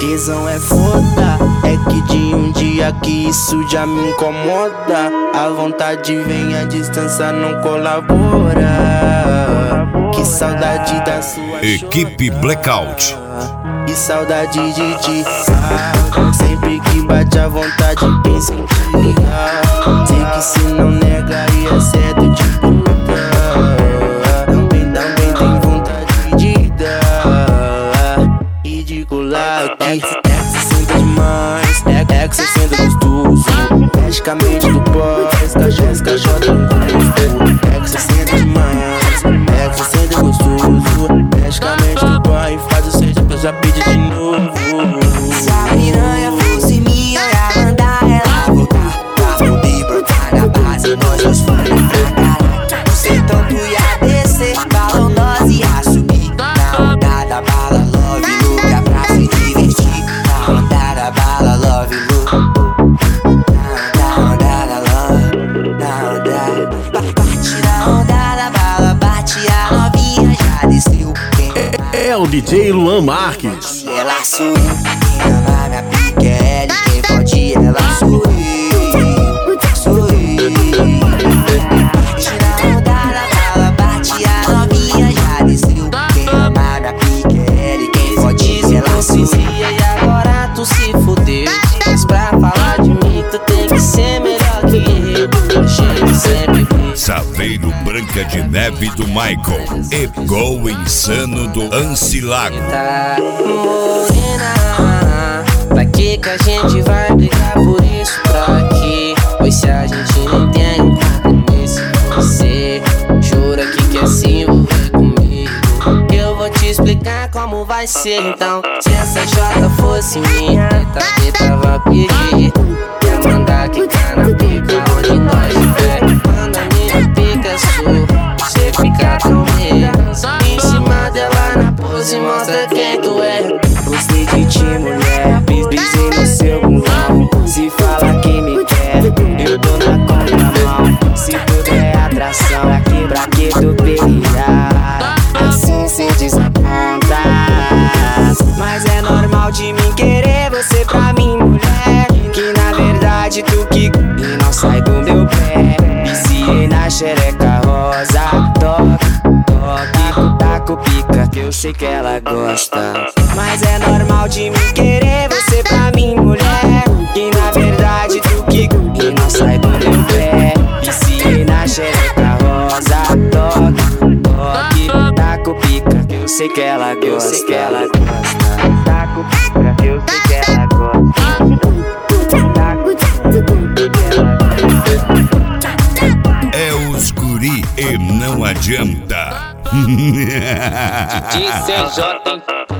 Tesão é foda, é que de um dia que isso já me incomoda. A vontade vem, a distância não colabora. Que saudade da sua Equipe Blackout. Que saudade de ti. Sempre que bate a vontade pensa em te ligar. Sei que se não nega ia cedo de puta. Também tem vontade de dar e de colar aqui. É que cê senta demais, é que cê senta gostoso. Praticamente do pós, cachota no gosto. É que cê senta demais, é que cê senta gostoso. Praticamente do pós, faz o seja pra eu já pedir de novo. Se a piranha fosse minha, ia mandar ela voltar. Pra poder brotar na base, nós dois fãs pra caralho. O sertão tu ia descer, balão nós ia subir. Na onda da bala, love, lugar pra se divertir. Na onda da bala, love, lugar. Na onda da love, na onda. Bate na onda da bala, bate a novinha, já desceu. É o DJ Luan Marques. Ela sou eu, quem ama minha pique é ele, quem pode ela sou eu, sou eu. Bate na onda da bala, bate a novinha, já desceu. Quem ama minha pique é ele, quem pode ela sou eu. E agora tu se fudeu, mas pra falar de mim tu tem que ser melhor que eu. A gente sempre vê. Saveiro Branca de Neve do Michael e Gol Insano do Ancilago. Tá morena, pra que a gente vai brigar por isso? Pra quê? Pois se a gente não tem um compromisso, você jura que quer se envolver comigo? Eu vou te explicar como vai ser então. Se essa jota fosse minha, tava a pedir. Quer mandar quicar na pica onde nós estiver. Quando a minha pica é sua, você fica com medo. Em cima dela na pose, mostra quem tu é. Gostei de ti, mulher, pisei no seu bulão. Se fala que me quer, eu tô na contramão. Se tudo é atração, pra que tu pedirá? Assim cê desaponta. Mas é normal de mim querer você pra mim, mulher. Que na verdade tu que e não sai do meu pé. Viciei na xereca rosa. Toque, taco pica, que eu sei que ela gosta. Mas é normal de mim querer você pra mim, mulher. Que na verdade tu que e não sai do meu pé. Viciei na xereca rosa. Toque, taco pica, que eu sei que ela gosta. Taco pica, que eu sei que ela gosta. É os guri e não adianta. De CJ